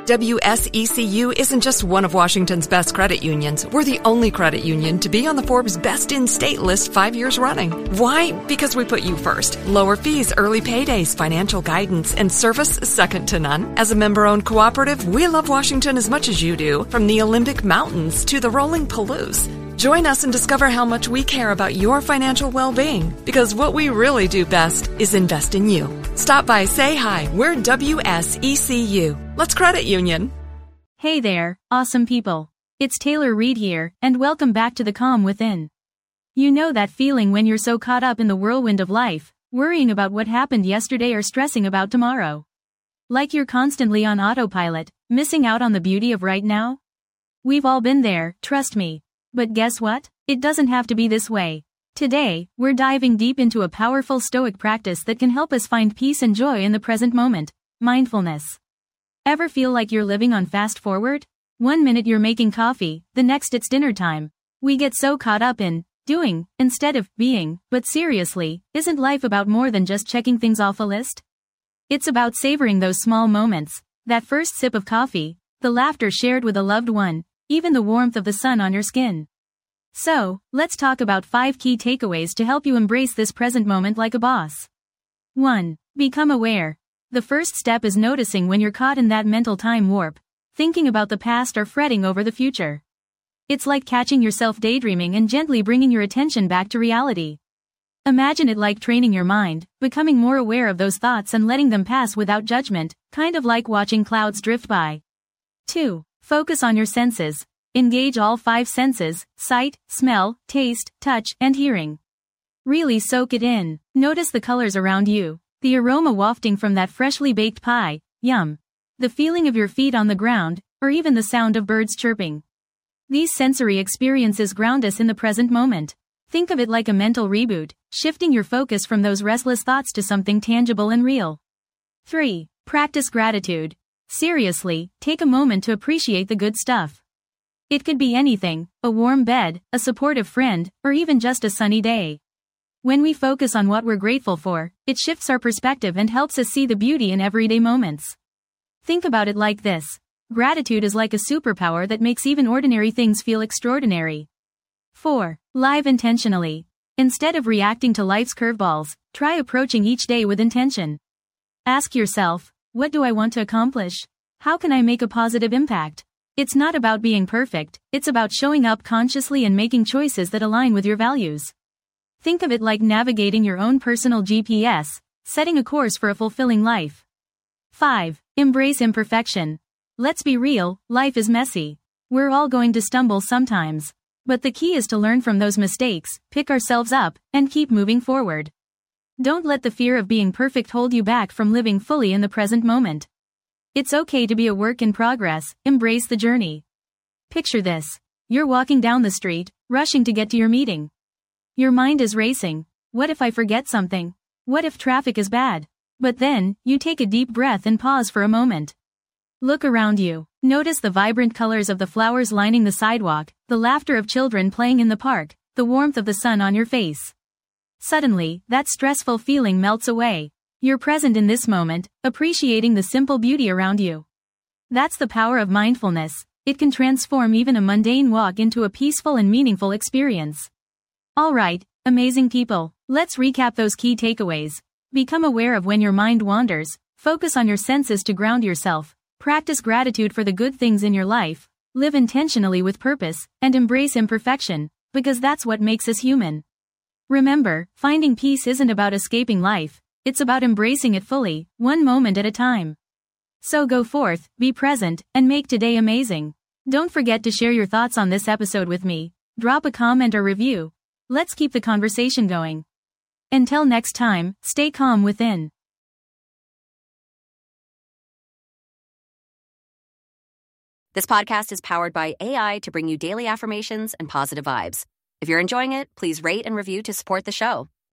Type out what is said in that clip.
WSECU isn't just one of Washington's best credit unions. We're the only credit union to be on the Forbes Best in State list 5 years running. Why? Because we put you first. Lower fees, early paydays, financial guidance, and service second to none. As a member-owned cooperative, we love Washington as much as you do, from the Olympic Mountains to the rolling Palouse. Join us and discover how much we care about your financial well-being, because what we really do best is invest in you. Stop by, say hi. We're WSECU. Let's credit union. Hey there, awesome people. It's Taylor Reed here, and welcome back to The Calm Within. You know that feeling when you're so caught up in the whirlwind of life, worrying about what happened yesterday or stressing about tomorrow. Like you're constantly on autopilot, missing out on the beauty of right now? We've all been there, trust me. But guess what? It doesn't have to be this way. Today, we're diving deep into a powerful Stoic practice that can help us find peace and joy in the present moment: mindfulness. Ever feel like you're living on fast forward? 1 minute you're making coffee, the next it's dinner time. We get so caught up in doing instead of being, but seriously, isn't life about more than just checking things off a list? It's about savoring those small moments, that first sip of coffee, the laughter shared with a loved one, even the warmth of the sun on your skin. So, let's talk about 5 key takeaways to help you embrace this present moment like a boss. 1. Become aware. The first step is noticing when you're caught in that mental time warp, thinking about the past or fretting over the future. It's like catching yourself daydreaming and gently bringing your attention back to reality. Imagine it like training your mind, becoming more aware of those thoughts and letting them pass without judgment, kind of like watching clouds drift by. 2. Focus on your senses. Engage all 5 senses: sight, smell, taste, touch, and hearing. Really soak it in. Notice the colors around you, the aroma wafting from that freshly baked pie, yum. The feeling of your feet on the ground, or even the sound of birds chirping. These sensory experiences ground us in the present moment. Think of it like a mental reboot, shifting your focus from those restless thoughts to something tangible and real. 3. Practice gratitude. Seriously, take a moment to appreciate the good stuff. It could be anything: a warm bed, a supportive friend, or even just a sunny day. When we focus on what we're grateful for, it shifts our perspective and helps us see the beauty in everyday moments. Think about it like this: gratitude is like a superpower that makes even ordinary things feel extraordinary. 4. Live intentionally. Instead of reacting to life's curveballs, try approaching each day with intention. Ask yourself, what do I want to accomplish? How can I make a positive impact? It's not about being perfect, it's about showing up consciously and making choices that align with your values. Think of it like navigating your own personal GPS, setting a course for a fulfilling life. 5. Embrace imperfection. Let's be real, life is messy. We're all going to stumble sometimes. But the key is to learn from those mistakes, pick ourselves up, and keep moving forward. Don't let the fear of being perfect hold you back from living fully in the present moment. It's okay to be a work in progress, embrace the journey. Picture this. You're walking down the street, rushing to get to your meeting. Your mind is racing. What if I forget something? What if traffic is bad? But then, you take a deep breath and pause for a moment. Look around you. Notice the vibrant colors of the flowers lining the sidewalk, the laughter of children playing in the park, the warmth of the sun on your face. Suddenly, that stressful feeling melts away. You're present in this moment, appreciating the simple beauty around you. That's the power of mindfulness. It can transform even a mundane walk into a peaceful and meaningful experience. Alright, amazing people, let's recap those key takeaways. Become aware of when your mind wanders, focus on your senses to ground yourself, practice gratitude for the good things in your life, live intentionally with purpose, and embrace imperfection, because that's what makes us human. Remember, finding peace isn't about escaping life. It's about embracing it fully, one moment at a time. So go forth, be present, and make today amazing. Don't forget to share your thoughts on this episode with me. Drop a comment or review. Let's keep the conversation going. Until next time, stay calm within. This podcast is powered by AI to bring you daily affirmations and positive vibes. If you're enjoying it, please rate and review to support the show.